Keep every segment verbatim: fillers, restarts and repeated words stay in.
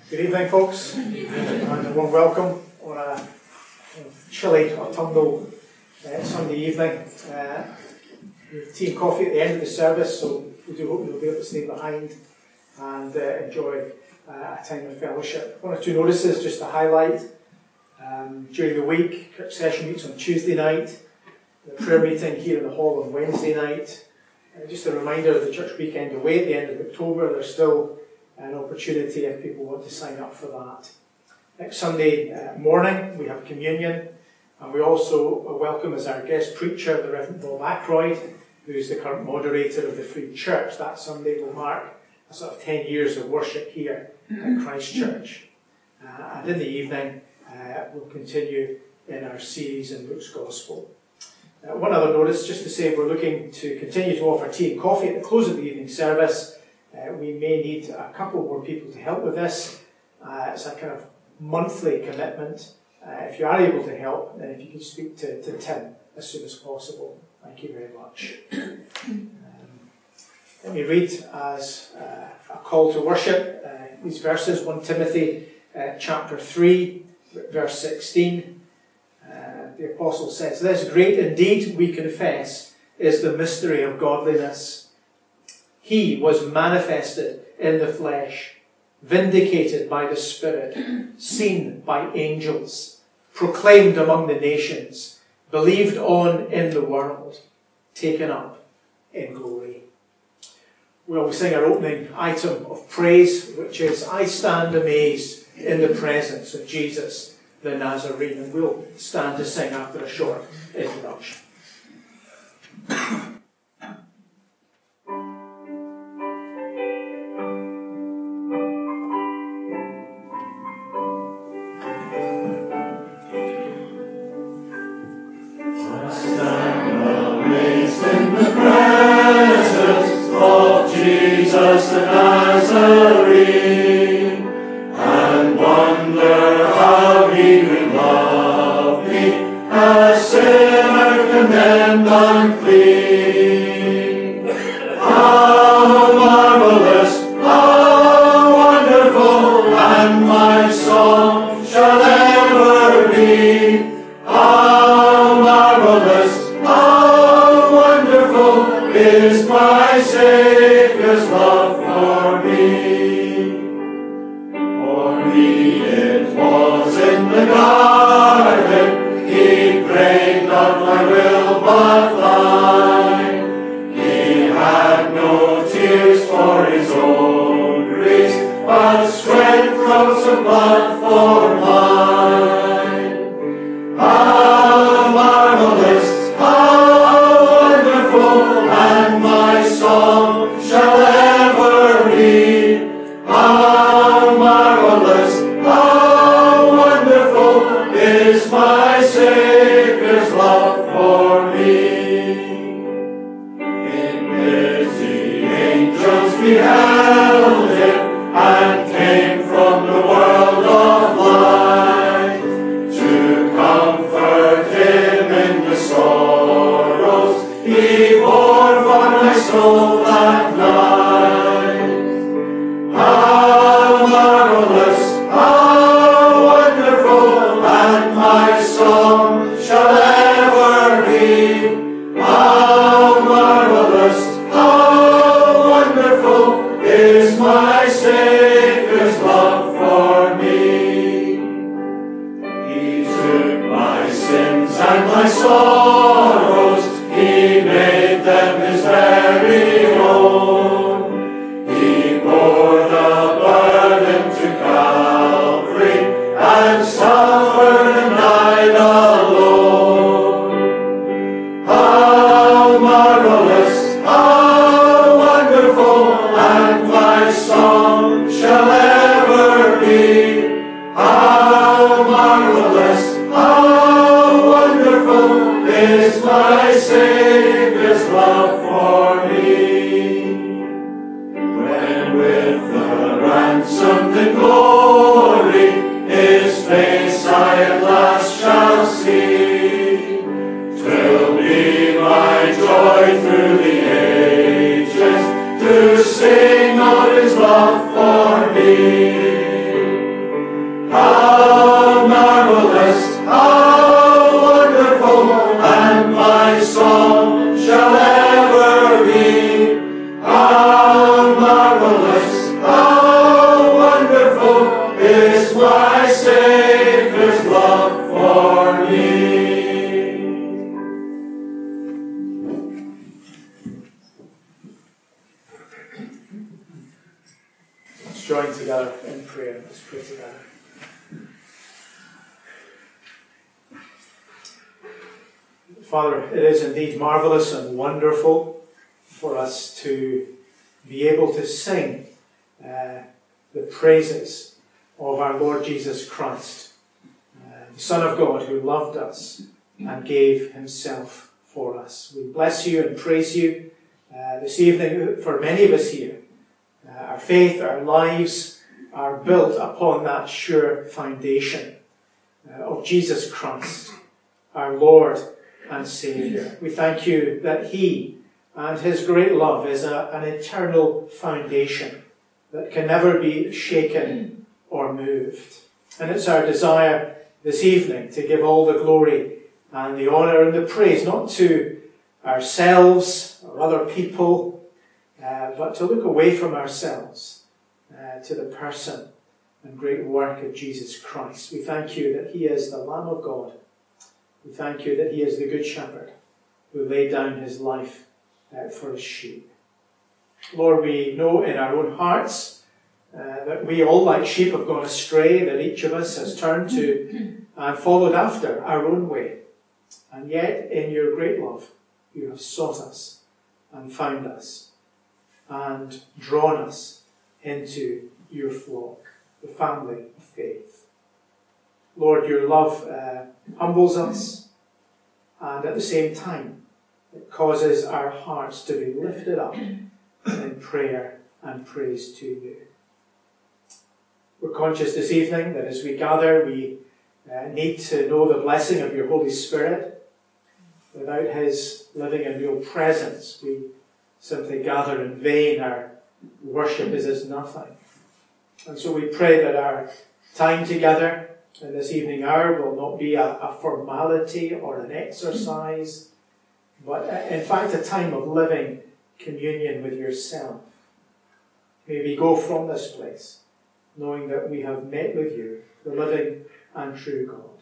Good evening, folks, and a warm welcome on a chilly autumnal uh, Sunday evening. Uh, we have tea and coffee at the end of the service, so we do hope you'll be able to stay behind and uh, enjoy uh, a time of fellowship. One or two notices just to highlight. Um, during the week, church session meets on Tuesday night, the prayer meeting here in the hall on Wednesday night. Uh, just a reminder of the church weekend away at the end of October. There's still an opportunity if people want to sign up for that. Next Sunday uh, morning we have communion, and we also welcome as our guest preacher the Reverend Bob Ackroyd, who is the current moderator of the Free Church. That Sunday will mark a sort of ten years of worship here at Christ Church. Uh, and in the evening uh, we'll continue in our series in Luke's Gospel. Uh, one other notice, just to say we're looking to continue to offer tea and coffee at the close of the evening service. Uh, we may need a couple more people to help with this. Uh, it's a kind of monthly commitment. Uh, if you are able to help, then if you can speak to, to Tim as soon as possible. Thank you very much. Um, let me read as uh, a call to worship uh, these verses, First Timothy uh, chapter three, verse sixteen. Uh, the Apostle says, "This great indeed, we confess, is the mystery of godliness. He was manifested in the flesh, vindicated by the Spirit, seen by angels, proclaimed among the nations, believed on in the world, taken up in glory." We always sing our opening item of praise, which is, "I stand amazed in the presence of Jesus the Nazarene." And we'll stand to sing after a short introduction. Jesus the Nazarene, and wonder how he would love me, a sinner condemned unclean. How marvelous, how wonderful, and my song shall ever be. How marvelous, how wonderful is my Saviour's love for me. For me it was in the garden, he prayed not my will but thine. He had no tears for his own griefs, but sweat drops of blood for mine. How marvelous, how wonderful, and my song shall ever be. How marvelous, how wonderful is my Saviour's love for me. In pity angels beheld him, and came from the world of light to comfort him in the sorrows he bore for my soul that night. How marvelous, how wonderful, and my song shall ever be. How marvelous, how wonderful is my Saviour's love for me. He took my sins and my sorrows, he made them his very own. He bore the burden to Calvary, and suffered and died alone. How marvelous, how wonderful, and my song shall ever be. How marvelous, how wonderful is my Saviour's love for me. When with the ransomed in glory his face I at last shall see, 'twill be my joy through the ages to sing of his love for me. How marvelous, how wonderful, and my song shall ever be. How marvelous, how wonderful is my Saviour's love for me. Let's join together in prayer. Let's pray together. Father, it is indeed marvellous and wonderful for us to be able to sing uh, the praises of our Lord Jesus Christ, uh, the Son of God who loved us and gave himself for us. We bless you and praise you uh, this evening for many of us here. Uh, our faith, our lives are built upon that sure foundation uh, of Jesus Christ, our Lord and Saviour. We thank you that he and his great love is a, an eternal foundation that can never be shaken or moved. And it's our desire this evening to give all the glory and the honour and the praise, not to ourselves or other people, uh, but to look away from ourselves uh, to the person and great work of Jesus Christ. We thank you that he is the Lamb of God. We thank you that he is the Good Shepherd who laid down his life uh, for his sheep. Lord, we know in our own hearts uh, that we all like sheep have gone astray, that each of us has turned to and followed after our own way. And yet, in your great love, you have sought us and found us and drawn us into your flock, the family of faith. Lord, your love uh, humbles us, and at the same time, it causes our hearts to be lifted up in prayer and praise to you. We're conscious this evening that as we gather, we uh, need to know the blessing of your Holy Spirit. Without his living and real presence, we simply gather in vain. Our worship is as nothing. And so we pray that our time together in this evening hour will not be a, a formality or an exercise, but in fact a time of living communion with yourself. May we go from this place knowing that we have met with you, the living and true God.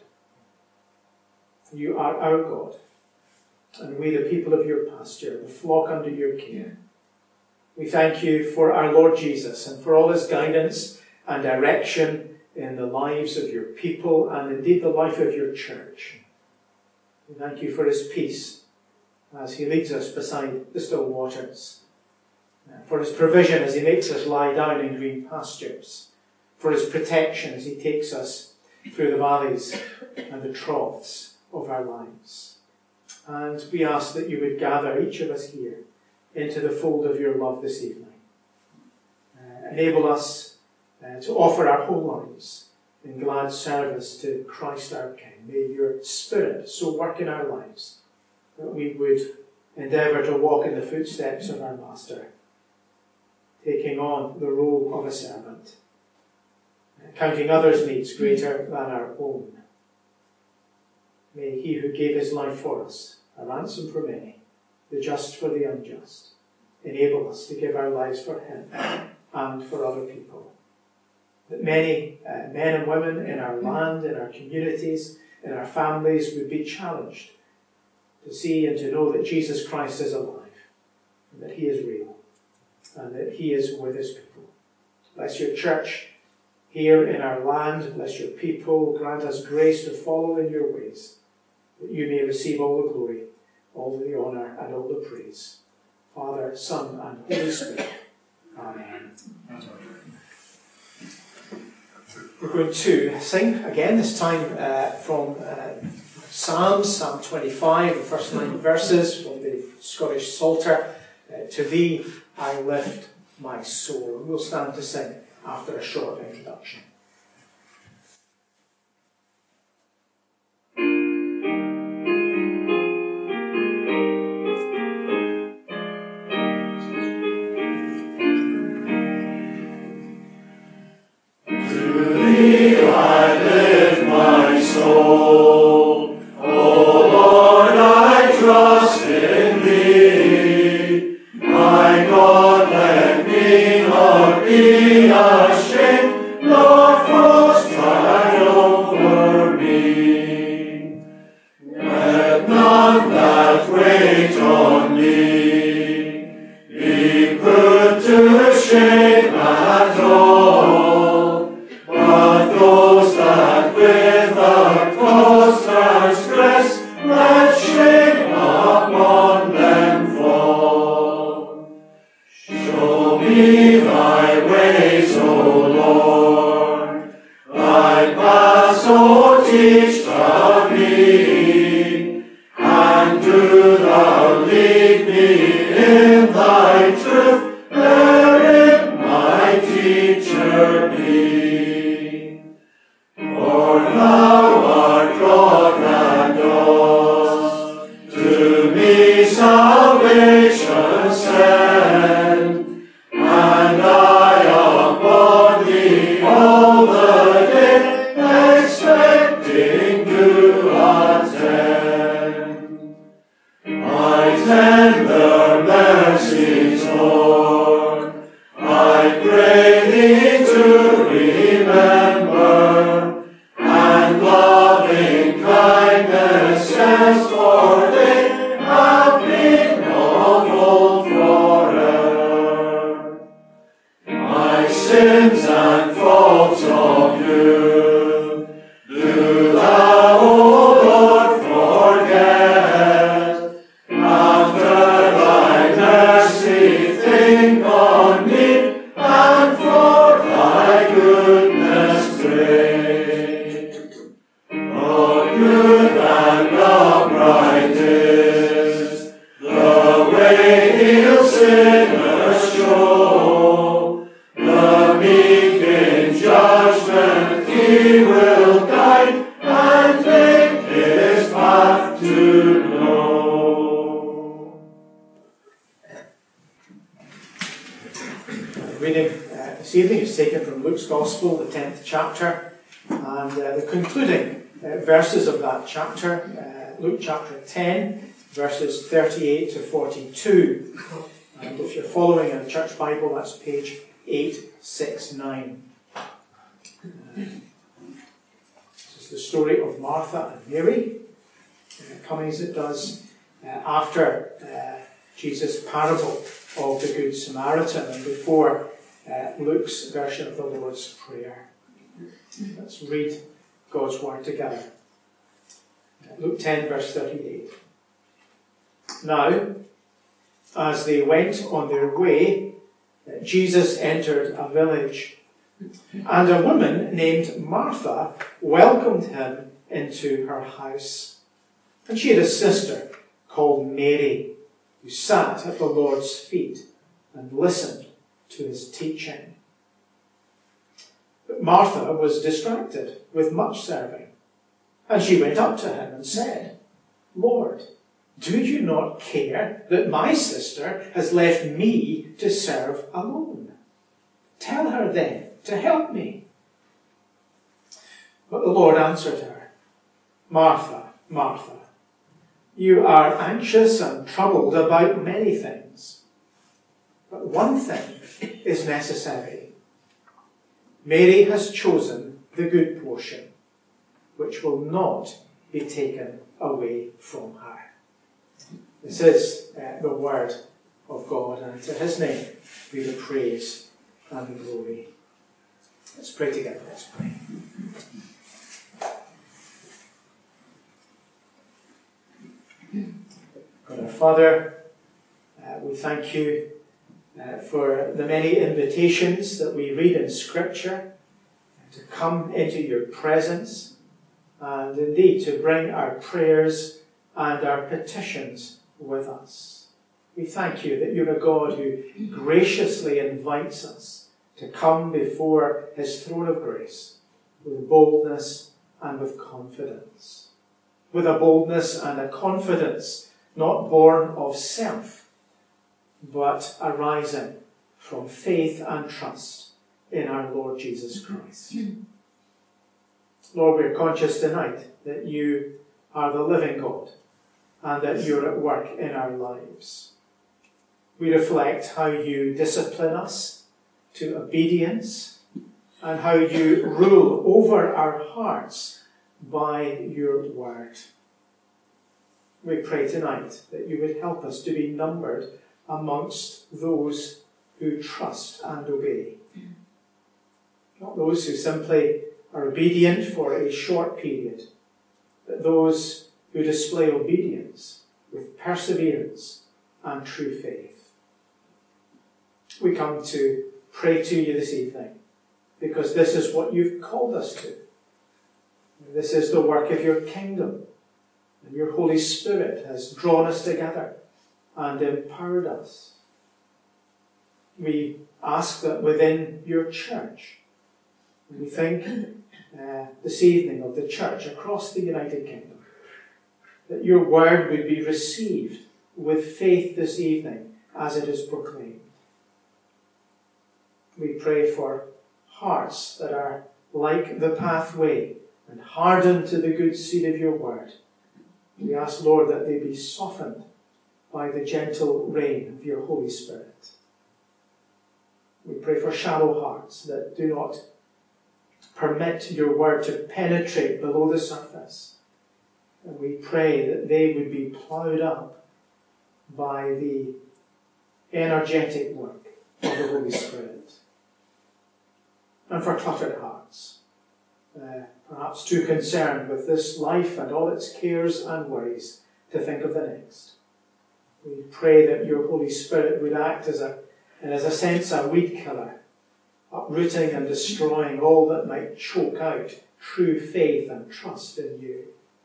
You are our God, and we the people of your pasture, the flock under your care. We thank you for our Lord Jesus and for all his guidance and direction in the lives of your people and indeed the life of your church. We thank you for his peace as he leads us beside the still waters, for his provision as he makes us lie down in green pastures, for his protection as he takes us through the valleys and the troughs of our lives. And we ask that you would gather each of us here into the fold of your love this evening. Uh, enable us uh, to offer our whole lives in glad service to Christ our King. May your Spirit so work in our lives that we would endeavour to walk in the footsteps of our Master, taking on the role of a servant, counting others' needs greater than our own. May he who gave his life for us, a ransom for many, the just for the unjust, enable us to give our lives for him and for other people. That many uh, men and women in our land, in our communities, in our families would be challenged to see and to know that Jesus Christ is alive, and that he is real, and that he is with his people. Bless your church here in our land. Bless your people. Grant us grace to follow in your ways, that you may receive all the glory, all the honour, and all the praise. Father, Son, and Holy Spirit. Amen. We're going to sing again, this time uh, from uh, Psalms, Psalm twenty-five, the first nine verses from the Scottish Psalter. Uh, to thee I lift my soul. And we'll stand to sing after a short introduction. To thee I be ashamed, nor foes triumph over me. Let none that wait on thee be put to shame at all, but those that without cause transgress, let shame upon them fall. Show me thy ways, O Lord, thy paths, O teach thou me, and do thou lead me in thy truth, therein my teacher be. For thou art God that dost to me salvation send, and I upon thee all the day expecting to attend. My tender mercies, Lord, I pray thee to remember, and loving kindness henceforth they have been of old forever. My sins and faults of youth do thou, O Lord, forget. After thy mercy think on me, and for thy goodness great. The good and upright is the way he'll sinners show. The meek in judgment he will guide, and make his path to know. The reading uh, this evening is taken from Luke's Gospel, the tenth chapter, and uh, the concluding uh, verses of that chapter, uh, Luke chapter ten, verses thirty-eight to forty-two. And if you're following in a church Bible, that's page eight sixty-nine. Uh, this is the story of Martha and Mary, uh, coming as it does uh, after uh, Jesus' parable of the Good Samaritan and before uh, Luke's version of the Lord's Prayer. Let's read God's Word together. Uh, Luke ten, verse thirty-eight. Now, as they went on their way, uh, Jesus entered a village, and a woman named Martha welcomed him into her house. And she had a sister called Mary, who sat at the Lord's feet and listened to his teaching. But Martha was distracted with much serving, and she went up to him and said, Lord, do you not care that my sister has left me to serve alone? Tell her then to help me. But the Lord answered her, Martha, Martha, you are anxious and troubled about many things, but one thing is necessary. Mary has chosen the good portion, which will not be taken away from her. This is uh, the word of God, and to his name be the praise and the glory. Let's pray together. Let's pray. God our Father, uh, we thank you uh, for the many invitations that we read in Scripture to come into your presence and indeed to bring our prayers and our petitions with us. We thank you that you're a God who graciously invites us to come before his throne of grace with boldness and with confidence. With a boldness and a confidence not born of self, but arising from faith and trust in our Lord Jesus Christ. Lord, we are conscious tonight that you are the living God and that you're at work in our lives. We reflect how you discipline us to obedience, and how you rule over our hearts by your word. We pray tonight that you would help us to be numbered amongst those who trust and obey. Not those who simply are obedient for a short period, but those who display obedience with perseverance and true faith. We come to pray to you this evening because this is what you've called us to. This is the work of your kingdom, and your Holy Spirit has drawn us together and empowered us. We ask that within your church, we think uh, this evening of the church across the United Kingdom, that your word would be received with faith this evening as it is proclaimed. We pray for hearts that are like the pathway and hardened to the good seed of your word. We ask, Lord, that they be softened by the gentle rain of your Holy Spirit. We pray for shallow hearts that do not permit your word to penetrate below the surface. And we pray that they would be ploughed up by the energetic work of the Holy Spirit. And for cluttered hearts, uh, perhaps too concerned with this life and all its cares and worries to think of the next. We pray that your Holy Spirit would act as a, and as a sense, a weed killer, uprooting and destroying all that might choke out true faith and trust in you.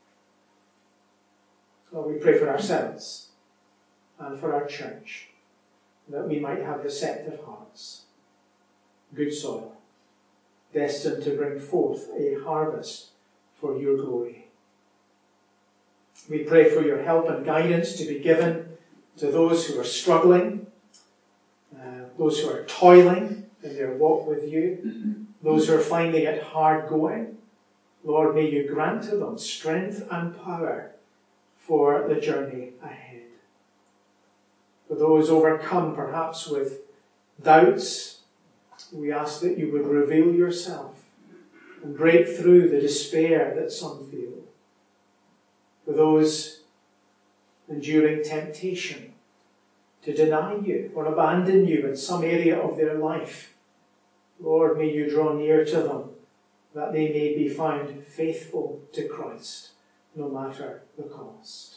Lord, we pray for ourselves and for our church, that we might have receptive hearts, good soil, destined to bring forth a harvest for your glory. We pray for your help and guidance to be given to those who are struggling, uh, those who are toiling in their walk with you, those who are finding it hard going. Lord, may you grant to them strength and power for the journey ahead. For those overcome perhaps with doubts, we ask that you would reveal yourself and break through the despair that some feel. For those enduring temptation to deny you or abandon you in some area of their life, Lord, may you draw near to them that they may be found faithful to Christ, no matter the cost.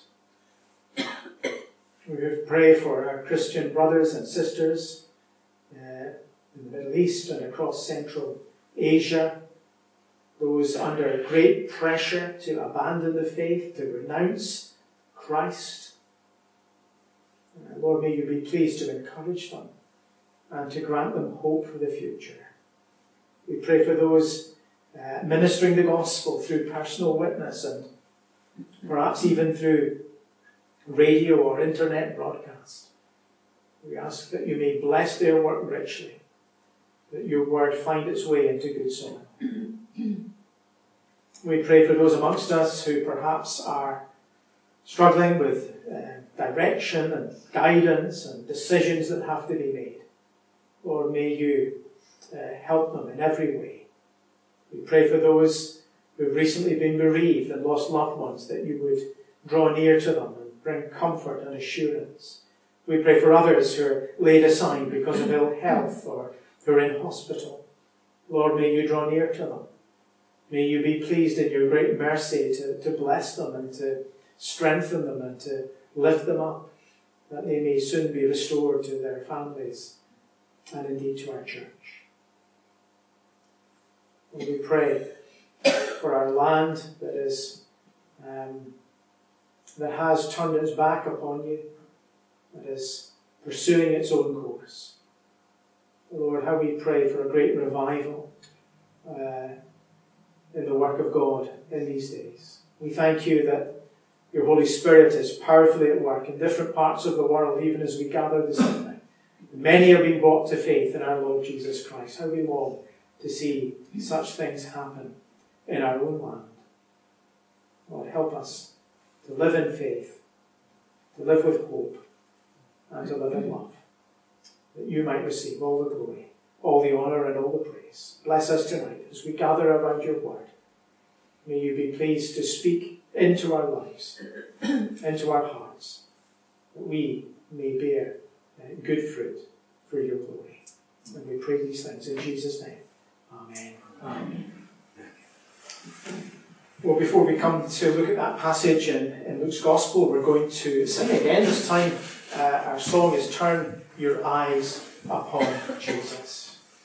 We pray for our Christian brothers and sisters uh, in the Middle East and across Central Asia, those under great pressure to abandon the faith, to renounce Christ. Uh, Lord, may you be pleased to encourage them and to grant them hope for the future. We pray for those uh, ministering the gospel through personal witness and perhaps even through radio or internet broadcast. We ask that you may bless their work richly, that your word find its way into good soil. We pray for those amongst us who perhaps are struggling with uh, direction and guidance and decisions that have to be made. Lord, may you uh, help them in every way. We pray for those who have recently been bereaved and lost loved ones, that you would draw near to them and bring comfort and assurance. We pray for others who are laid aside because of ill health or who are in hospital. Lord, may you draw near to them. May you be pleased in your great mercy to, to bless them and to strengthen them and to lift them up, that they may soon be restored to their families and indeed to our church. And we pray for our land that is um, that has turned its back upon you, that is pursuing its own course. Lord, how we pray for a great revival uh, in the work of God in these days. We thank you that your Holy Spirit is powerfully at work in different parts of the world, even as we gather this evening. Many are being brought to faith in our Lord Jesus Christ. How we long to see such things happen in our own land. Lord, help us to live in faith, to live with hope, and to live in love, that you might receive all the glory all the honour and all the praise. Bless us tonight as we gather around your word. May you be pleased to speak into our lives, into our hearts, that we may bear uh, good fruit for your glory. And we pray these things in Jesus' name. Amen. Amen. Well, before we come to look at that passage in, in Luke's Gospel, we're going to sing again. This time, uh, our song is Turn Your Eyes Upon Jesus.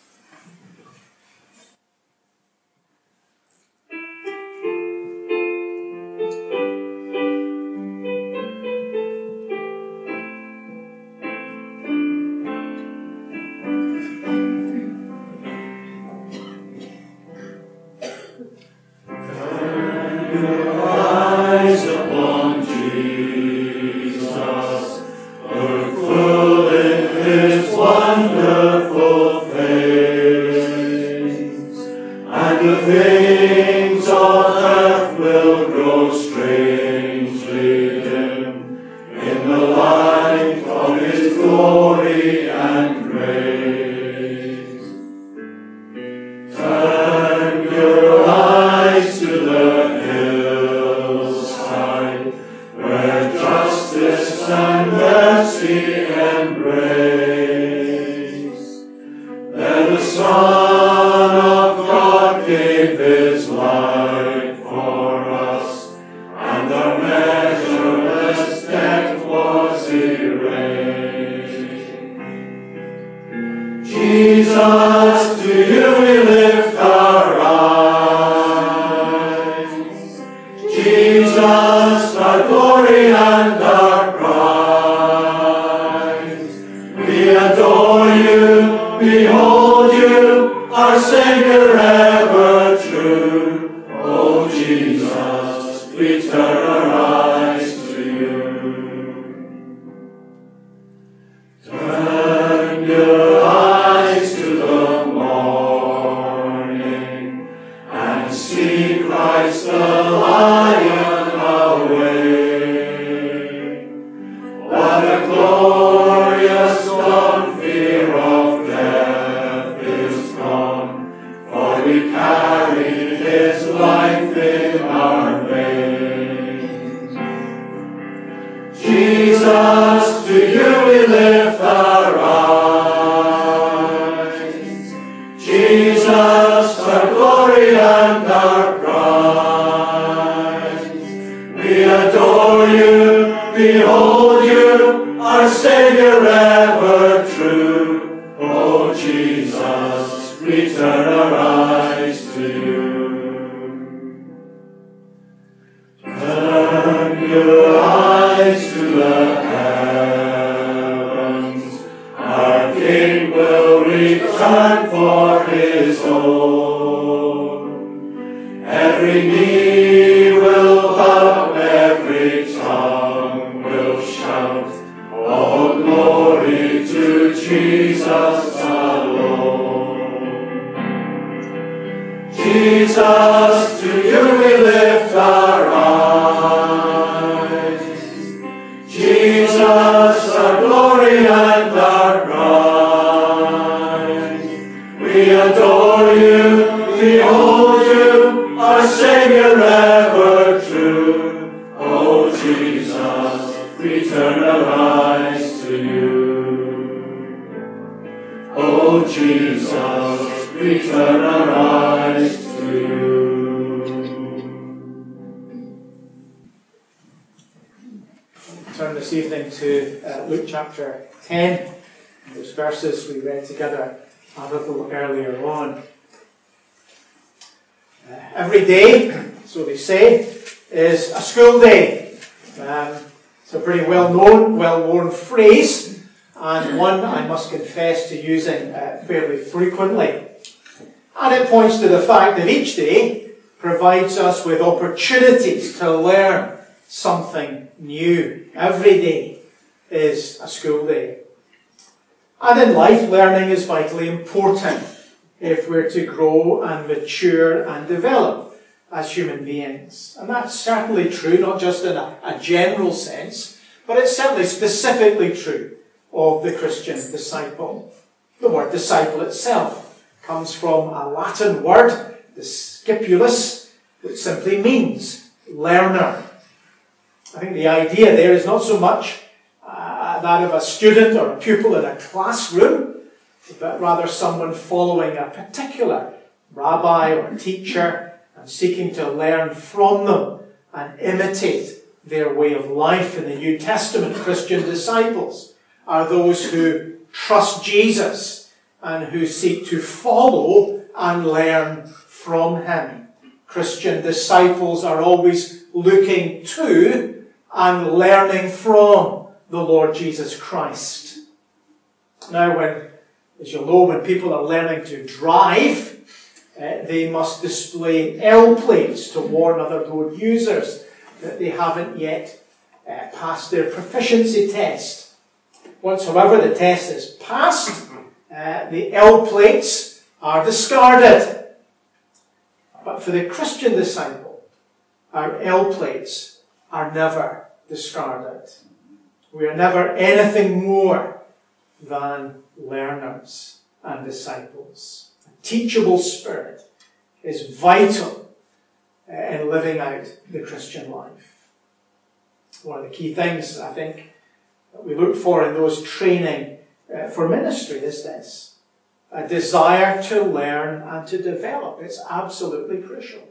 Turn this evening to uh, Luke chapter ten, those verses we read together a little earlier on. Uh, every day, so they say, is a school day. Um, it's a pretty well-known, well-worn phrase, and one I must confess to using uh, fairly frequently. And it points to the fact that each day provides us with opportunities to learn something new. Every day is a school day. And in life, learning is vitally important if we're to grow and mature and develop as human beings. And that's certainly true, not just in a, a general sense, but it's certainly specifically true of the Christian disciple. The word disciple itself comes from a Latin word, discipulus, which simply means learner. I think the idea there is not so much uh, that of a student or a pupil in a classroom, but rather someone following a particular rabbi or teacher and seeking to learn from them and imitate their way of life. In the New Testament, Christian disciples are those who trust Jesus and who seek to follow and learn from him. Christian disciples are always looking to and learning from the Lord Jesus Christ. Now, when, as you'll know, when people are learning to drive, uh, they must display L plates to warn other road users that they haven't yet uh, passed their proficiency test. Once, however, the test is passed, uh, the L plates are discarded. But for the Christian disciple, our L plates are never discarded. We are never anything more than learners and disciples. A teachable spirit is vital in living out the Christian life. One of the key things, I think, that we look for in those training uh, for ministry is this: a desire to learn and to develop. It's absolutely crucial.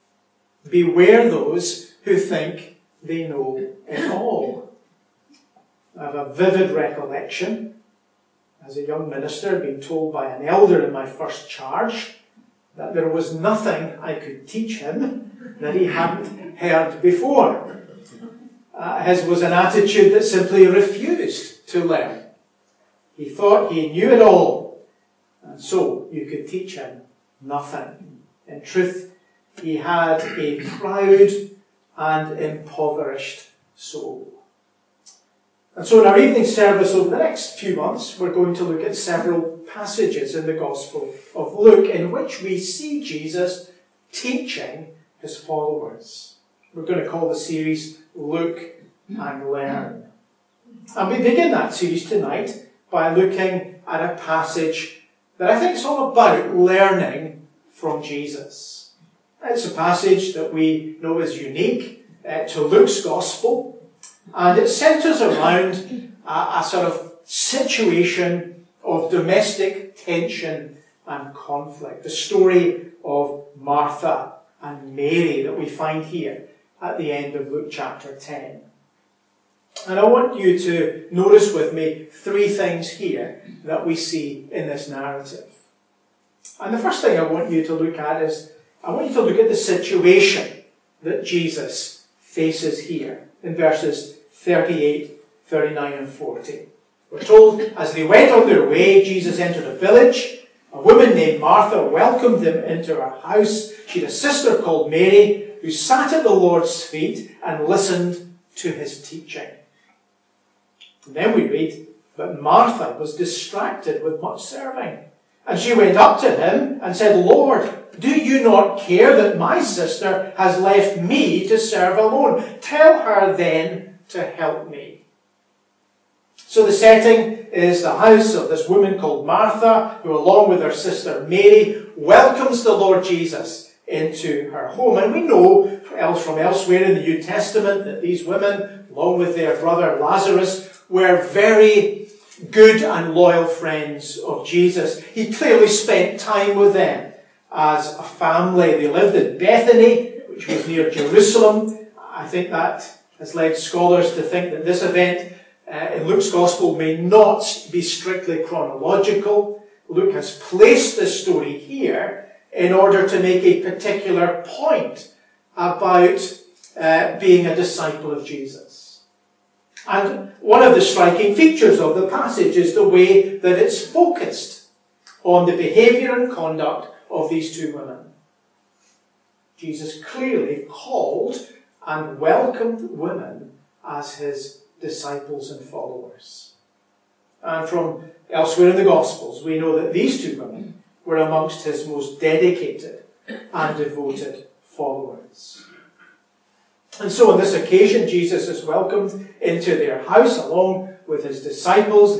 Beware those who think they know it all. I have a vivid recollection as a young minister being told by an elder in my first charge that there was nothing I could teach him that he hadn't heard before. Uh, his was an attitude that simply refused to learn. He thought he knew it all, and so you could teach him nothing. In truth, he had a proud and impoverished soul. And so in our evening service over the next few months, we're going to look at several passages in the Gospel of Luke in which we see Jesus teaching his followers. We're going to call the series Look and Learn. And we begin that series tonight by looking at a passage that I think is all about learning from Jesus. It's a passage that we know is unique uh, to Luke's Gospel. And it centres around a, a sort of situation of domestic tension and conflict. The story of Martha and Mary that we find here at the end of Luke chapter ten. And I want you to notice with me three things here that we see in this narrative. And the first thing I want you to look at is, I want you to look at the situation that Jesus faces here in verses thirty-eight, thirty-nine and forty. We're told, as they went on their way, Jesus entered a village. A woman named Martha welcomed him into her house. She had a sister called Mary, who sat at the Lord's feet and listened to his teaching. And then we read that Martha was distracted with much serving. And she went up to him and said, "Lord, do you not care that my sister has left me to serve alone? Tell her then to help me." So the setting is the house of this woman called Martha, who along with her sister Mary welcomes the Lord Jesus into her home. And we know from elsewhere in the New Testament that these women, along with their brother Lazarus, were very good and loyal friends of Jesus. He clearly spent time with them as a family. They lived in Bethany, which was near Jerusalem. I think that has led scholars to think that this event uh, in Luke's Gospel may not be strictly chronological. Luke has placed this story here in order to make a particular point about uh, being a disciple of Jesus. And one of the striking features of the passage is the way that it's focused on the behaviour and conduct of these two women. Jesus clearly called and welcomed women as his disciples and followers. And from elsewhere in the Gospels, we know that these two women were amongst his most dedicated and devoted followers. And so on this occasion, Jesus is welcomed into their house along with his disciples. They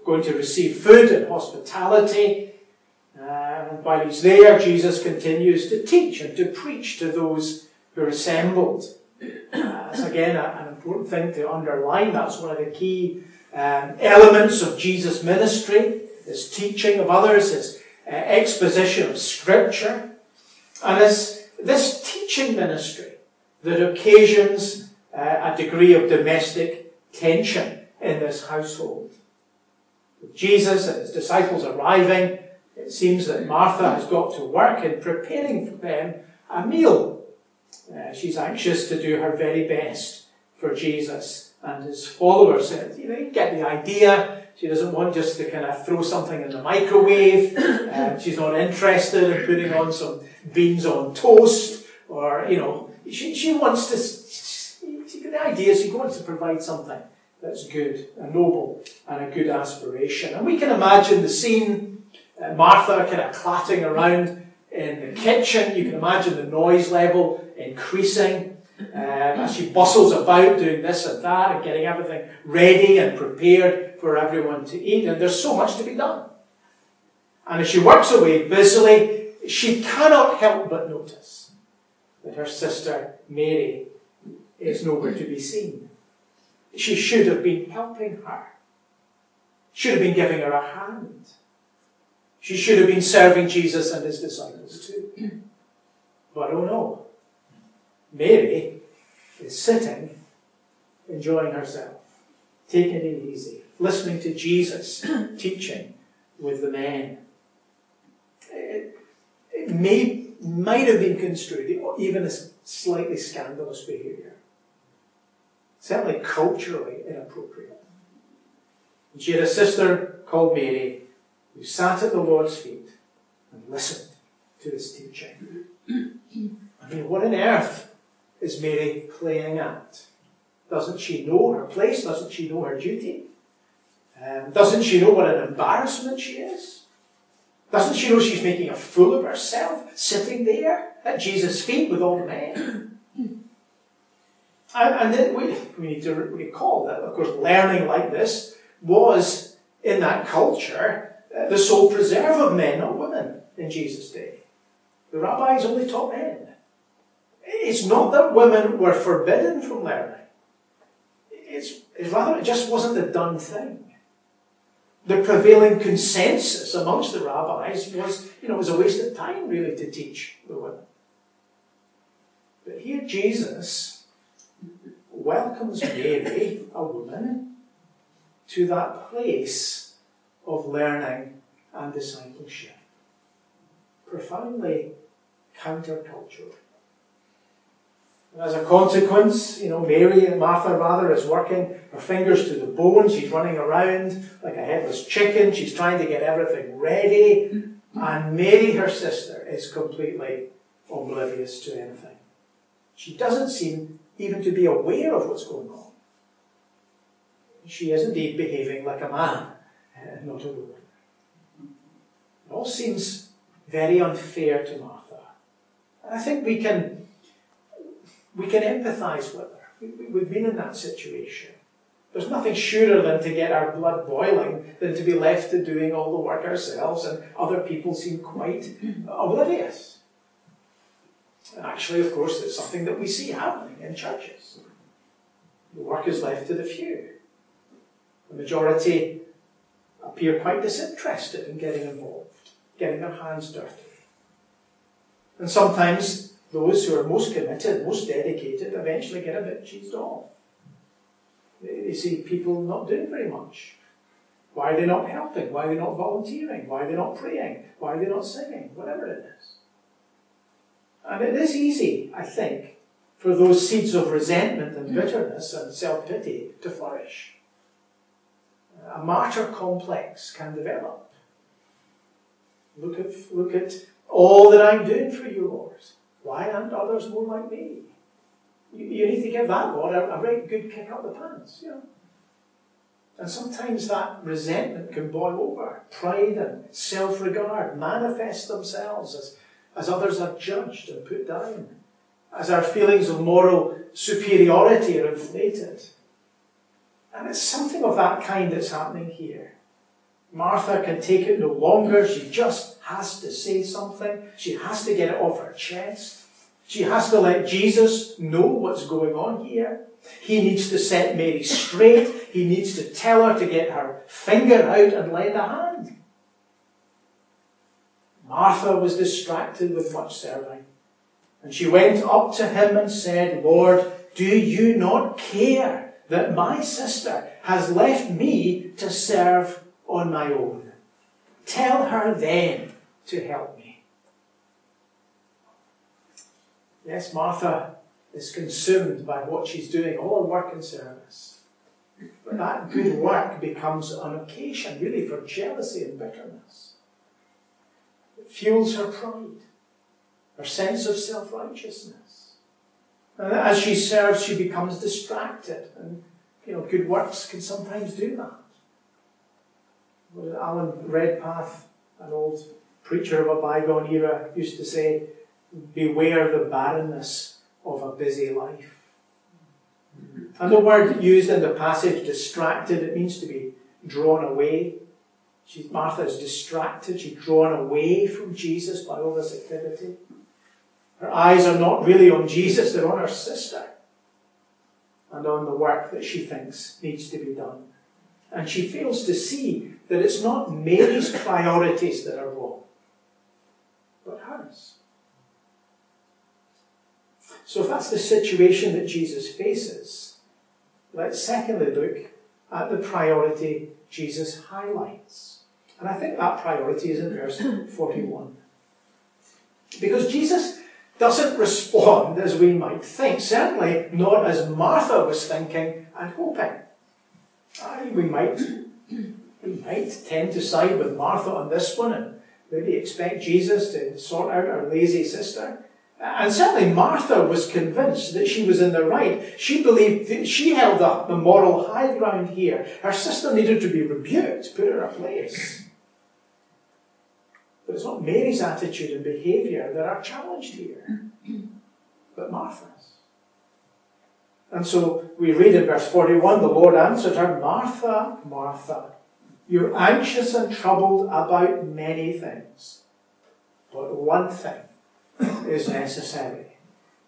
going to receive food and hospitality. Uh, and while he's there, Jesus continues to teach and to preach to those who are assembled. That's again an important thing to underline. That's one of the key um, elements of Jesus' ministry, his teaching of others, his uh, exposition of Scripture. And it's this teaching ministry that occasions uh, a degree of domestic tension in this household. With Jesus and his disciples arriving, it seems that Martha has got to work in preparing for them a meal. Uh, she's anxious to do her very best for Jesus and his followers. You know, you get the idea. She doesn't want just to kind of throw something in the microwave. Uh, she's not interested in putting on some beans on toast, or, you know, she, she wants to, she, she, the idea is she wants to provide something that's good, and noble, and a good aspiration. And we can imagine the scene, uh, Martha kind of clatting around in the kitchen. You can imagine the noise level increasing um, as she bustles about doing this and that and getting everything ready and prepared for everyone to eat. And there's so much to be done. And as she works away busily, she cannot help but notice that her sister Mary is nowhere to be seen. She should have been helping her. Should have been giving her a hand. She should have been serving Jesus and his disciples too. But oh no. Mary is sitting, enjoying herself, taking it easy, listening to Jesus teaching with the men. It, it may, might have been construed even as slightly scandalous behaviour. Certainly culturally inappropriate. And she had a sister called Mary who sat at the Lord's feet and listened to his teaching. I mean, what on earth is Mary playing at? Doesn't she know her place? Doesn't she know her duty? Um, doesn't she know what an embarrassment she is? Doesn't she know she's making a fool of herself, sitting there at Jesus' feet with all the men? And, and then we, we need to recall that, of course, learning like this was, in that culture, uh, the sole preserve of men, not women, in Jesus' day. The rabbis only taught men. It's not that women were forbidden from learning. It's, it's rather, it just wasn't the done thing. The prevailing consensus amongst the rabbis was, you know, it was a waste of time, really, to teach the women. But here Jesus welcomes Mary, a woman, to that place of learning and discipleship. Profoundly countercultural. And as a consequence, you know, Mary, and Martha rather, is working her fingers to the bone. She's running around like a headless chicken. She's trying to get everything ready. And Mary, her sister, is completely oblivious to anything. She doesn't seem even to be aware of what's going on. She is indeed behaving like a man, and not a woman. It all seems very unfair to Martha. I think we can we can empathise with her. We, we've been in that situation. There's nothing surer than to get our blood boiling than to be left to doing all the work ourselves, and other people seem quite oblivious. Actually, of course, it's something that we see happening in churches. The work is left to the few. The majority appear quite disinterested in getting involved, getting their hands dirty. And sometimes those who are most committed, most dedicated, eventually get a bit cheesed off. They, they see people not doing very much. Why are they not helping? Why are they not volunteering? Why are they not praying? Why are they not singing? Whatever it is. And it is easy, I think, for those seeds of resentment and bitterness and self-pity to flourish. A martyr complex can develop. Look at, look at all that I'm doing for you, Lord. Why aren't others more like me? You, you need to give that Lord a, a right good kick up the pants, you know. And sometimes that resentment can boil over. Pride and self-regard manifest themselves as as others are judged and put down, as our feelings of moral superiority are inflated. And it's something of that kind that's happening here. Martha can take it no longer. She just has to say something. She has to get it off her chest. She has to let Jesus know what's going on here. He needs to set Mary straight. He needs to tell her to get her finger out and lend a hand. Martha was distracted with much serving. And she went up to him and said, Lord, do you not care that my sister has left me to serve on my own? Tell her then to help me. Yes, Martha is consumed by what she's doing, all her work and service. But that good work becomes an occasion, really, for jealousy and bitterness. It fuels her pride, her sense of self-righteousness. And as she serves, she becomes distracted. And, you know, good works can sometimes do that. Well, Alan Redpath, an old preacher of a bygone era, used to say, beware the barrenness of a busy life. And the word used in the passage, distracted, it means to be drawn away. She, Martha is distracted. She's drawn away from Jesus by all this activity. Her eyes are not really on Jesus, they're on her sister and on the work that she thinks needs to be done. And she fails to see that it's not Mary's priorities that are wrong, but hers. So if that's the situation that Jesus faces, let's secondly look at the priority Jesus highlights. And I think that priority is in verse forty-one. Because Jesus doesn't respond as we might think, certainly not as Martha was thinking and hoping. I, we might we might tend to side with Martha on this one and maybe expect Jesus to sort out our lazy sister. And certainly Martha was convinced that she was in the right. She believed that she held the, the moral high ground here. Her sister needed to be rebuked, put in her place. But it's not Mary's attitude and behaviour that are challenged here, but Martha's. And so we read in verse forty-one, the Lord answered her, Martha, Martha, you're anxious and troubled about many things, but one thing is necessary.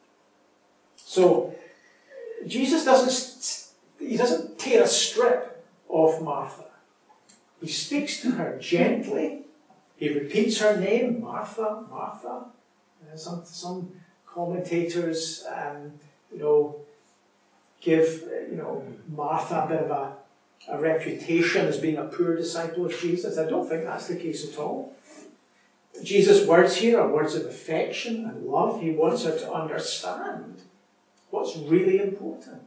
So Jesus doesn't, he doesn't tear a strip off Martha. He speaks to her gently. He repeats her name, Martha, Martha. Uh, some, some commentators, um, you know, give, uh, you know, Martha a bit of a, a reputation as being a poor disciple of Jesus. I don't think that's the case at all. Jesus' words here are words of affection and love. He wants her to understand what's really important.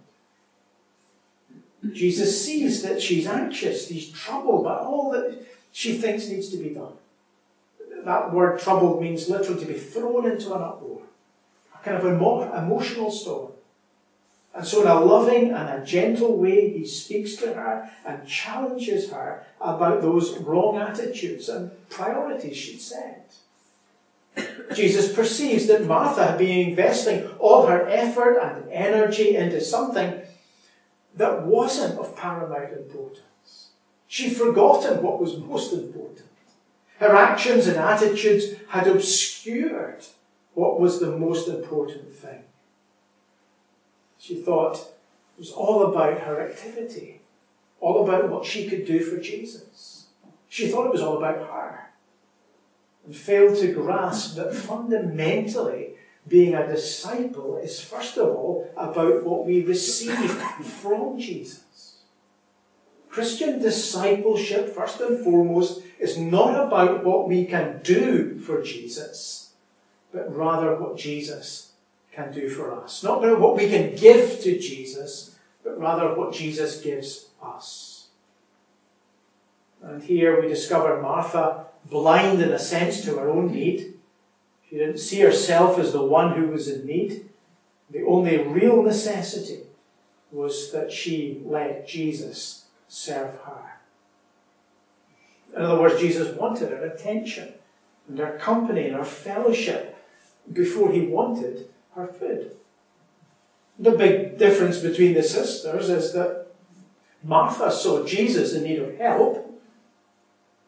Jesus sees that she's anxious, she's troubled by all that she thinks needs to be done. That word troubled means literally to be thrown into an uproar, a kind of emo- emotional storm. And so in a loving and a gentle way, he speaks to her and challenges her about those wrong attitudes and priorities she'd set. Jesus perceives that Martha had been investing all her effort and energy into something that wasn't of paramount importance. She'd forgotten what was most important. Her actions and attitudes had obscured what was the most important thing. She thought it was all about her activity, all about what she could do for Jesus. She thought it was all about her, and failed to grasp that fundamentally being a disciple is first of all about what we receive from Jesus. Christian discipleship, first and foremost, is not about what we can do for Jesus, but rather what Jesus can do for us. Not about what we can give to Jesus, but rather what Jesus gives us. And here we discover Martha blind in a sense to her own need. She didn't see herself as the one who was in need. The only real necessity was that she let Jesus serve her. In other words, Jesus wanted her attention and her company and her fellowship before he wanted her food. The big difference between the sisters is that Martha saw Jesus in need of help,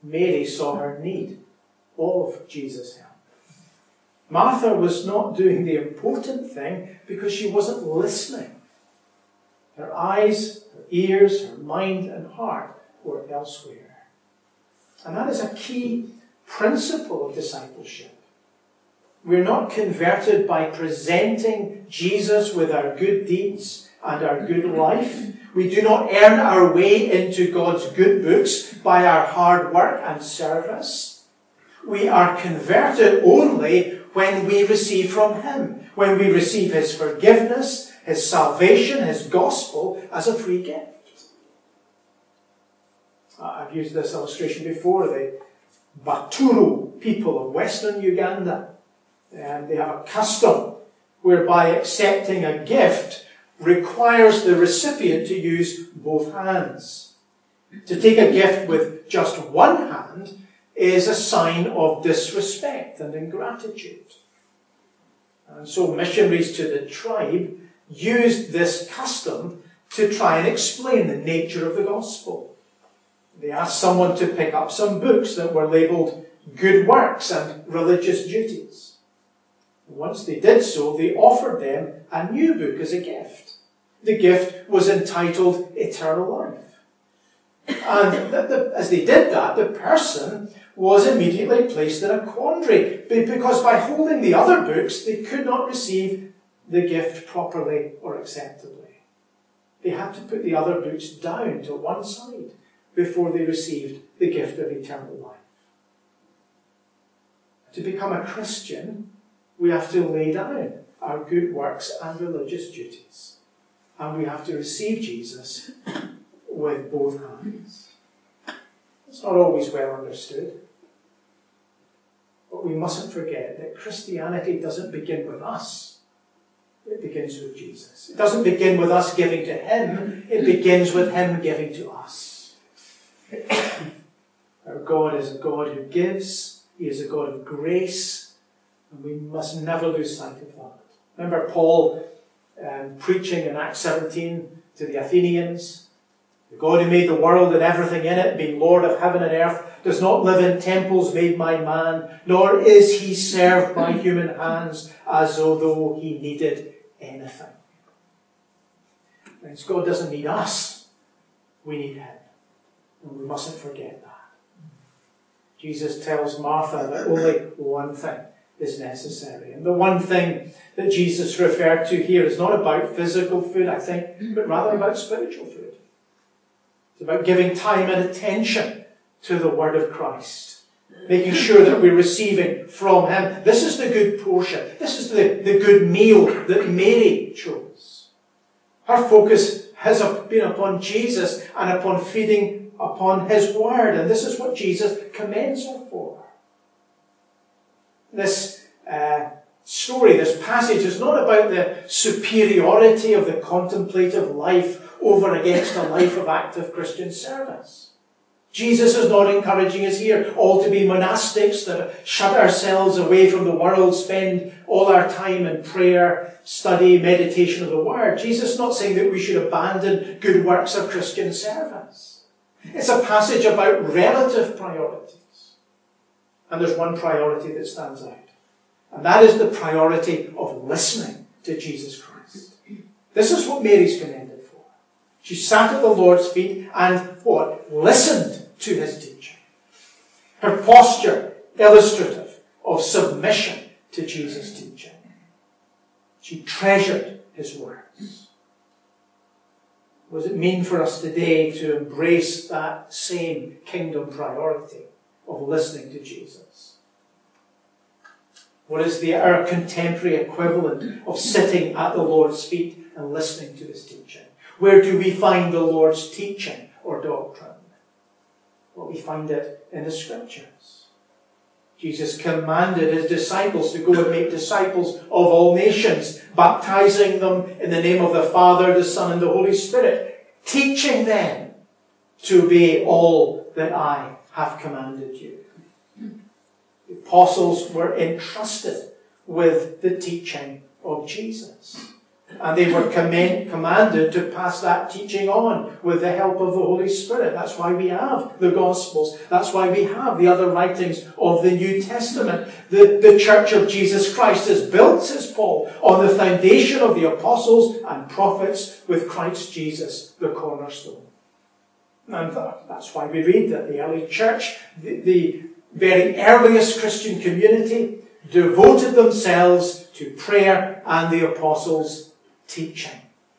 Mary saw her need of Jesus' help. Martha was not doing the important thing because she wasn't listening. Her eyes, her ears, her mind and heart were elsewhere. And that is a key principle of discipleship. We're not converted by presenting Jesus with our good deeds and our good life. We do not earn our way into God's good books by our hard work and service. We are converted only when we receive from Him, when we receive His forgiveness, His salvation, His gospel as a free gift. I've used this illustration before. The Baturu people of Western Uganda, and they have a custom whereby accepting a gift requires the recipient to use both hands. To take a gift with just one hand is a sign of disrespect and ingratitude. And so missionaries to the tribe used this custom to try and explain the nature of the gospel. They asked someone to pick up some books that were labelled good works and religious duties. Once they did so, they offered them a new book as a gift. The gift was entitled Eternal Life. And the, the, as they did that, the person was immediately placed in a quandary, because by holding the other books, they could not receive the gift properly or acceptably. They had to put the other books down to one side before they received the gift of eternal life. To become a Christian, we have to lay down our good works and religious duties. And we have to receive Jesus with both hands. It's not always well understood. But we mustn't forget that Christianity doesn't begin with us. It begins with Jesus. It doesn't begin with us giving to Him. It begins with Him giving to us. Our God is a God who gives. He is a God of grace. And we must never lose sight of that. Remember Paul um, preaching in Acts seventeen to the Athenians? The God who made the world and everything in it, being Lord of heaven and earth, does not live in temples made by man, nor is He served by human hands as though He needed anything. Friends, God doesn't need us. We need Him. And we mustn't forget that. Jesus tells Martha that only one thing is necessary. And the one thing that Jesus referred to here is not about physical food, I think, but rather about spiritual food. It's about giving time and attention to the Word of Christ. Making sure that we're receiving from Him. This is the good portion. This is the, the good meal that Mary chose. Her focus has been upon Jesus and upon feeding upon His Word. And this is what Jesus commends her for. This uh, story, this passage is not about the superiority of the contemplative life over against a life of active Christian service. Jesus is not encouraging us here all to be monastics that shut ourselves away from the world, spend all our time in prayer, study, meditation of the Word. Jesus is not saying that we should abandon good works of Christian service. It's a passage about relative priorities. And there's one priority that stands out. And that is the priority of listening to Jesus Christ. This is what Mary's commended for. She sat at the Lord's feet and what? Listened to His teaching. Her posture illustrative of submission to Jesus' teaching. She treasured His words. What does it mean for us today to embrace that same kingdom priority of listening to Jesus? What is the, our contemporary equivalent of sitting at the Lord's feet and listening to His teaching? Where do we find the Lord's teaching or doctrine? Well, we find it in the Scriptures. Jesus commanded His disciples to go and make disciples of all nations, baptizing them in the name of the Father, the Son, and the Holy Spirit, teaching them to obey all that I have commanded you. The apostles were entrusted with the teaching of Jesus. And they were command, commanded to pass that teaching on with the help of the Holy Spirit. That's why we have the Gospels. That's why we have the other writings of the New Testament. The, the Church of Jesus Christ is built, says Paul, on the foundation of the apostles and prophets, with Christ Jesus, the cornerstone. And that's why we read that the early church, the, the very earliest Christian community, devoted themselves to prayer and the apostles' teaching.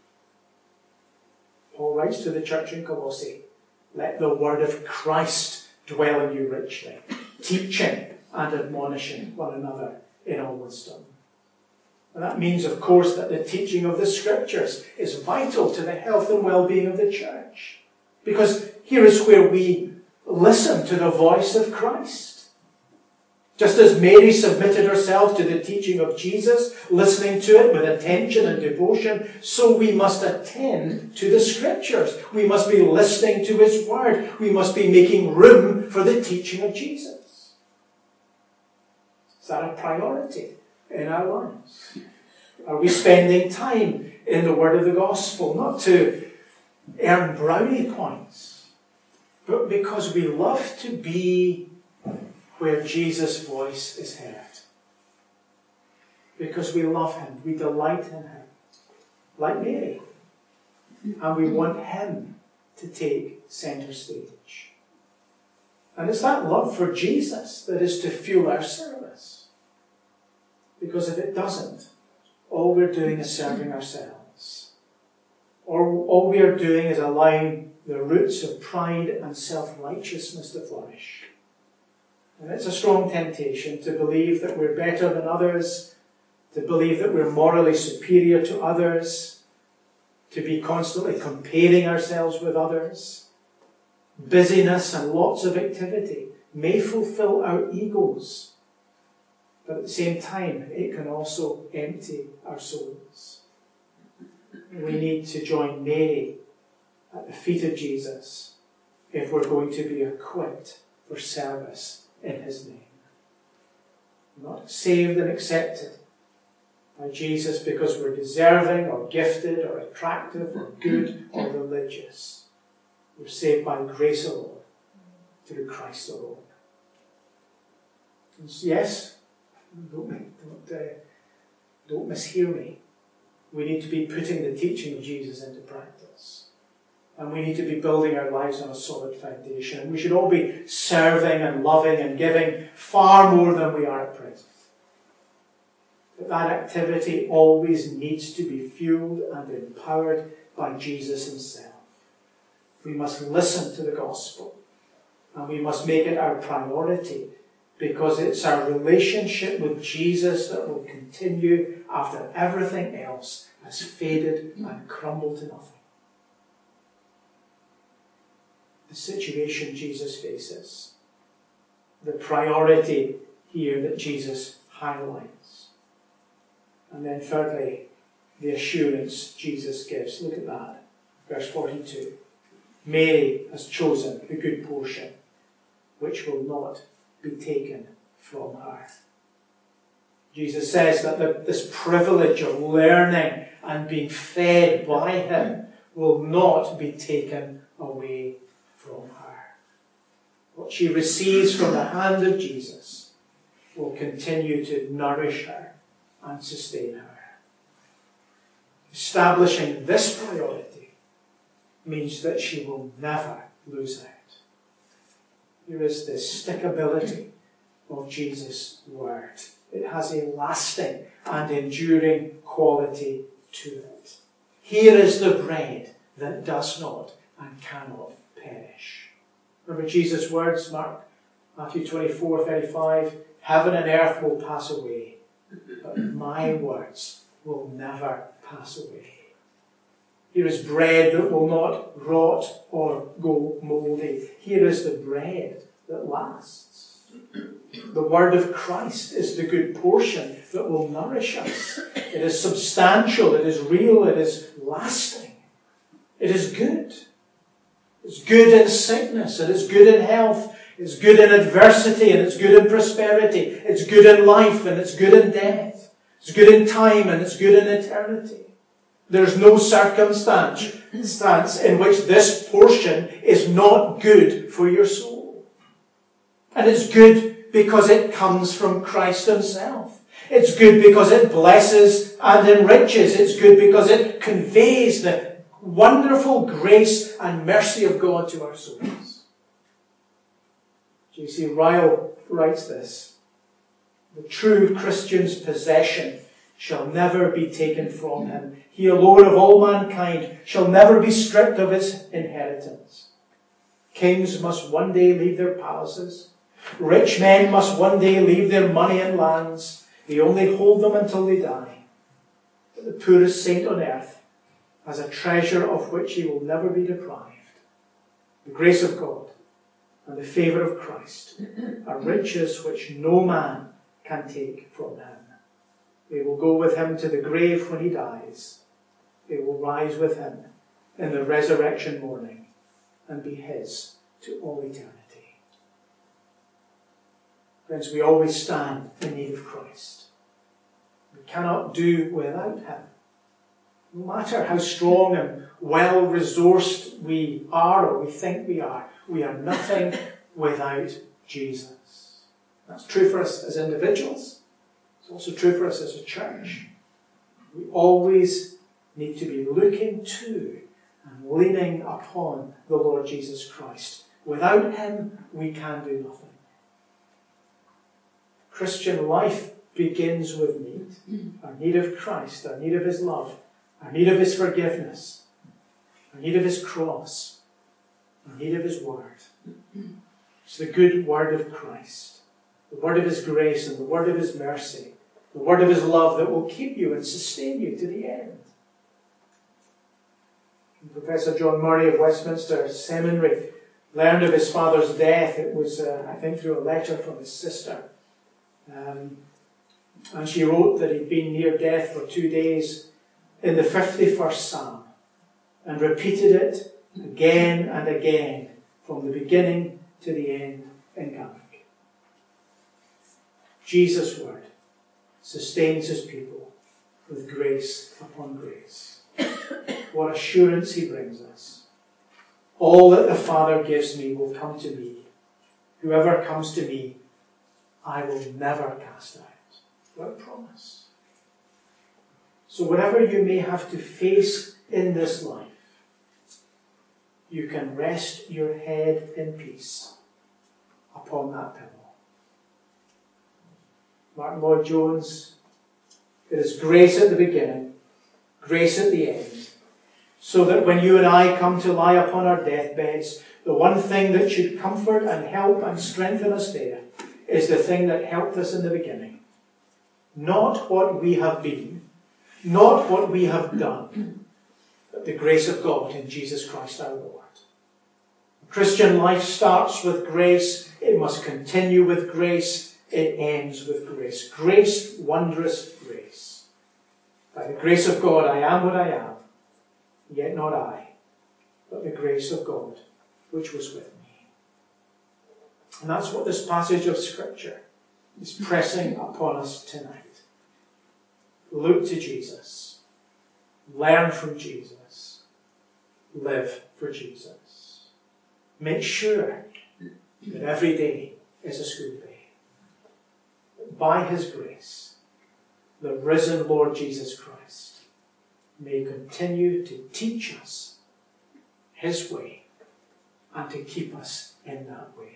Paul writes to the church in Colossae, let the word of Christ dwell in you richly, teaching and admonishing one another in all wisdom. And that means, of course, that the teaching of the Scriptures is vital to the health and well-being of the church. Because here is where we listen to the voice of Christ. Just as Mary submitted herself to the teaching of Jesus, listening to it with attention and devotion, so we must attend to the Scriptures. We must be listening to His Word. We must be making room for the teaching of Jesus. Is that a priority in our lives? Are we spending time in the Word of the Gospel, not to earn brownie points, but because we love to be where Jesus' voice is heard? Because we love Him, we delight in Him, like Mary, and we want Him to take centre stage. And it's that love for Jesus that is to fuel our service. Because if it doesn't, all we're doing is serving ourselves. Or all we are doing is allowing the roots of pride and self-righteousness to flourish. And it's a strong temptation to believe that we're better than others, to believe that we're morally superior to others, to be constantly comparing ourselves with others. Busyness and lots of activity may fulfill our egos, but at the same time, it can also empty our souls. We need to join Mary at the feet of Jesus if we're going to be equipped for service in His name. Not saved and accepted by Jesus because we're deserving or gifted or attractive or good or religious. We're saved by grace alone, through Christ alone. And so, yes, don't, don't, uh, don't mishear me. We need to be putting the teaching of Jesus into practice. And we need to be building our lives on a solid foundation. And we should all be serving and loving and giving far more than we are at present. But that activity always needs to be fueled and empowered by Jesus Himself. We must listen to the gospel. And we must make it our priority, because it's our relationship with Jesus that will continue after everything else has faded and crumbled to nothing. The situation Jesus faces, the priority here that Jesus highlights. And then thirdly, the assurance Jesus gives. Look at that. Verse forty-two. Mary has chosen the good portion, which will not be taken from her. Jesus says that the, this privilege of learning and being fed by Him will not be taken away from her. What she receives from the hand of Jesus will continue to nourish her and sustain her. Establishing this priority means that she will never lose out. Here is the stickability of Jesus' word. It has a lasting and enduring quality to it. Here is the bread that does not and cannot perish. Remember Jesus' words, Mark, Matthew twenty-four, thirty-five, heaven and earth will pass away, but my words will never pass away. Here is bread that will not rot or go mouldy. Here is the bread that lasts. The word of Christ is the good portion that will nourish us. It is substantial, it is real, it is lasting. It is good. It's good in sickness, it is good in health, it's good in adversity, and it's good in prosperity. It's good in life, and it's good in death. It's good in time, and it's good in eternity. There's no circumstance stance in which this portion is not good for your soul. And it's good because it comes from Christ himself. It's good because it blesses and enriches. It's good because it conveys the wonderful grace and mercy of God to our souls. J C Ryle writes this: the true Christian's possession shall never be taken from him. He alone of all mankind shall never be stripped of his inheritance. Kings must one day leave their palaces. Rich men must one day leave their money and lands. They only hold them until they die. But the poorest saint on earth has a treasure of which he will never be deprived. The grace of God and the favour of Christ are riches which no man can take from him. They will go with him to the grave when he dies. They will rise with him in the resurrection morning and be his to all eternity. Friends, we always stand in need of Christ. We cannot do without him. No matter how strong and well-resourced we are or we think we are, we are nothing without Jesus. That's true for us as individuals. It's also true for us as a church. We always need to be looking to and leaning upon the Lord Jesus Christ. Without him, we can do nothing. Christian life begins with need. Our need of Christ, our need of his love, our need of his forgiveness, our need of his cross, our need of his word. It's the good word of Christ, the word of his grace and the word of his mercy, the word of his love that will keep you and sustain you to the end. And Professor John Murray of Westminster Seminary learned of his father's death. It was, uh, I think, through a letter from his sister. Um, and she wrote that he'd been near death for two days in the fifty-first Psalm and repeated it again and again from the beginning to the end in Gaelic. Jesus' word sustains his people with grace upon grace. What assurance he brings us. All that the Father gives me will come to me. Whoever comes to me, I will never cast out. What a promise. So whatever you may have to face in this life, you can rest your head in peace upon that pillow. Martin Lloyd-Jones, it is grace at the beginning, grace at the end, so that when you and I come to lie upon our deathbeds, the one thing that should comfort and help and strengthen us there is the thing that helped us in the beginning. Not what we have been, not what we have done, but the grace of God in Jesus Christ our Lord. Christian life starts with grace, it must continue with grace, it ends with grace. Grace, wondrous grace. By the grace of God I am what I am, yet not I, but the grace of God which was with me. And that's what this passage of Scripture is pressing upon us tonight. Look to Jesus. Learn from Jesus. Live for Jesus. Make sure that every day is a school day. By his grace, the risen Lord Jesus Christ may continue to teach us his way and to keep us in that way.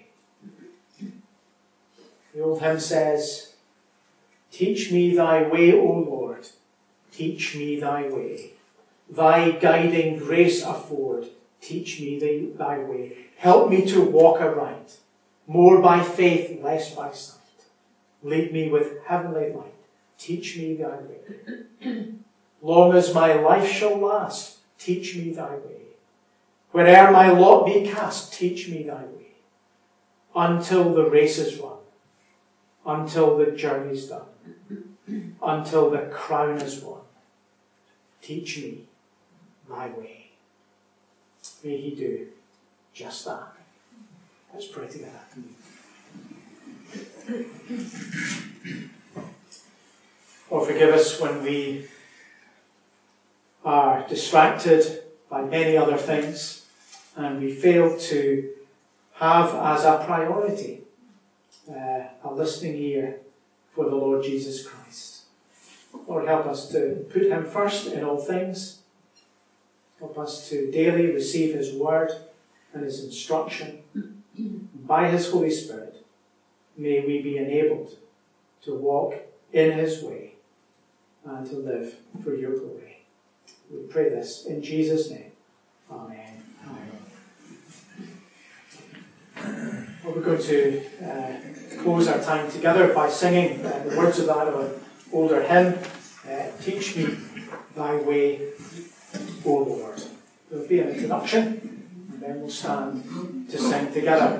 The old hymn says, "Teach me thy way, O Lord, teach me thy way. Thy guiding grace afford, teach me thy, thy way. Help me to walk aright, more by faith, less by sight. Lead me with heavenly light, teach me thy way. Long as my life shall last, teach me thy way. Where'er my lot be cast, teach me thy way. Until the race is run, until the journey's done, until the crown is won. Teach me thy way." May he do just that. Let's pray together. Lord, forgive us when we are distracted by many other things, and we fail to have as a priority uh, a listening ear for the Lord Jesus Christ. Lord, help us to put him first in all things. Help us to daily receive his word and his instruction. By his Holy Spirit, may we be enabled to walk in his way and to live for your glory. We pray this in Jesus' name. Amen. Amen. Well, we're going to uh, close our time together by singing uh, the words of that of an older hymn, uh, Teach Me Thy Way, O Lord. There will be an introduction, and then we'll stand to sing together.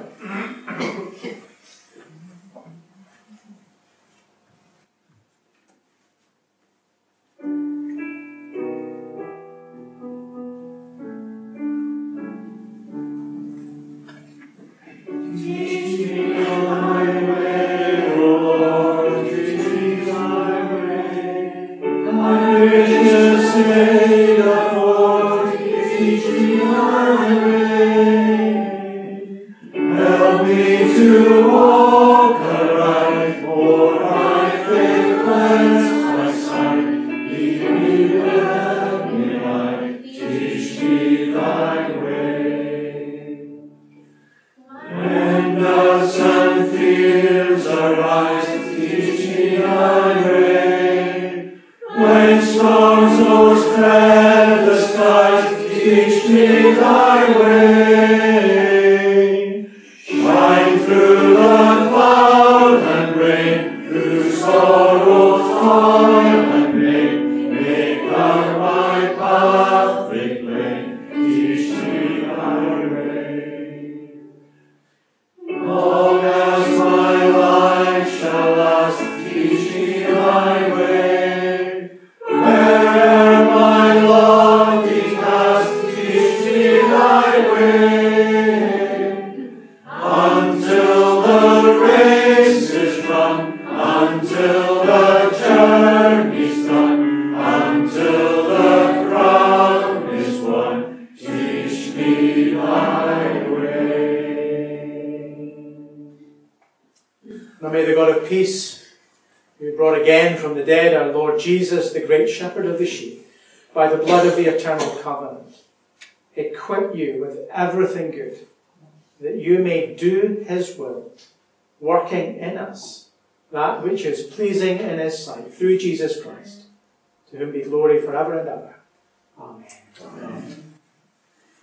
Jesus, the great shepherd of the sheep, by the blood of the eternal covenant, equip you with everything good, that you may do his will, working in us that which is pleasing in his sight, through Jesus Christ, to whom be glory forever and ever. Amen.